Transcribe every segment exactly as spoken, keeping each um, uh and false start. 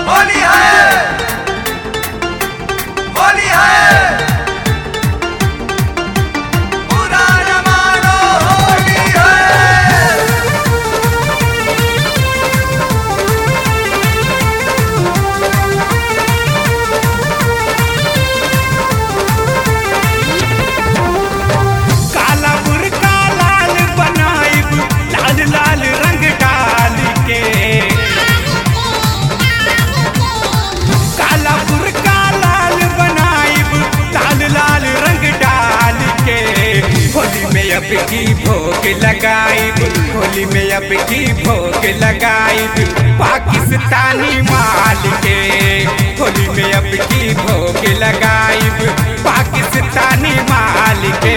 होली है होली है पूरा न मानो होली है। काला बुरका लाल बनाइब लाल लाल रंग डाल के काला बुरका लाल बनाइब लाल लाल रंग डाल के होली में अब की भोग लगाइब होली में अब की भोग लगाइब पाकिस्तानी माल के होली में अब की भोग लगाइब पाकिस्तानी माल के।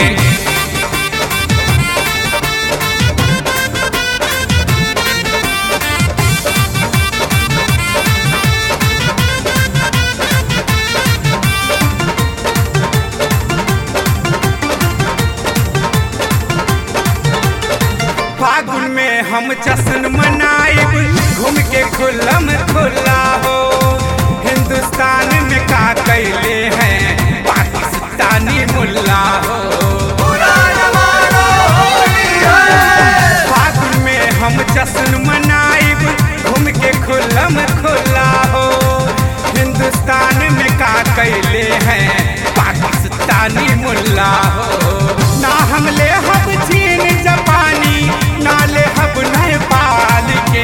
फागुन में हम जश्न मनाइब घूम के खुल्लम खुल्ला हो हिंदुस्तान में का कैले हैं पाकिस्तानी मुल्ला हो। पूरा न मानो होली है फागुन में हम जश्न मनाइब घूम के खुल्लम खुल्ला हो हिंदुस्तान में का कैले हैं पाकिस्तानी मुल्ला हो। ना हम ले हब चीन जापानी ना ले हब नेपाल के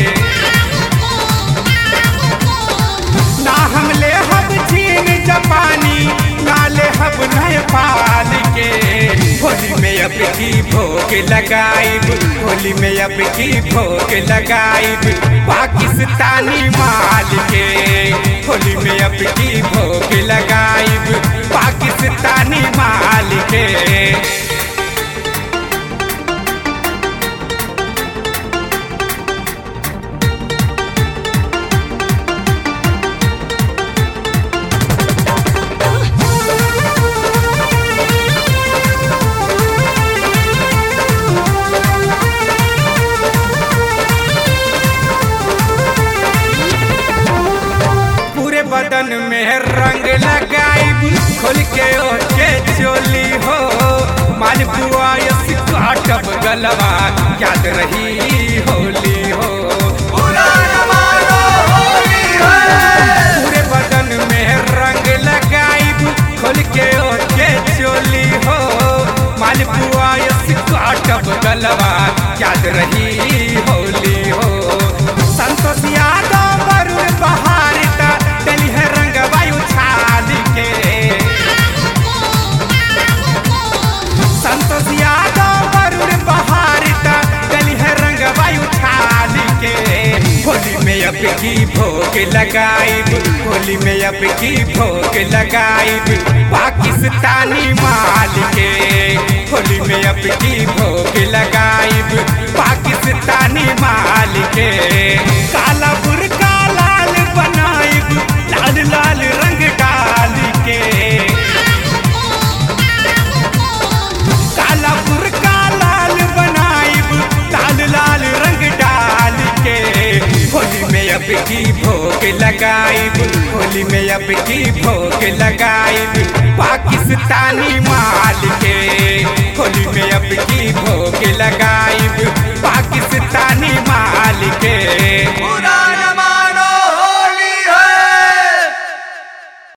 ना हम ले हब चीन जापानी ना ले हब नेपाल के होली में अब की भोग लगाइब होली में अब की भोग लगाइब पाकिस्तानी माल के होली में अब की भोग लगाइब पाकिस्तानी माल के। पूरे बदन में रंग लगाइब खोल के ओके चोली हो मालपुआ यस काटब गलवा याद रही होली हो। पूरा न मानो होली है पूरे बदन में रंग लगाइब खोल के ओके चोली हो मालपुआ यस काटब गलवा याद रही होली हो। संतोष यादव वरुण बहार डली है रंग वायु छाल के संतोष यादव वरुण बहार डली है रंग वायु छाल के होली में अब की भोग लगाइब होली में अब की भोग लगाइब पाकिस्तानी माल के होली में अब की भोग लगाइब पाकिस्तानी माल के। काला बुरका लाल बनाइब लाल लाल रंग डाल के काला बुरका लाल बनाइब लाल लाल रंग डाल के होली में अब की भोग लगाइब होली में अब की भोग लगाइब पाकिस्तानी माल के होली में अब की भोग लगाइब पाकिस्तानी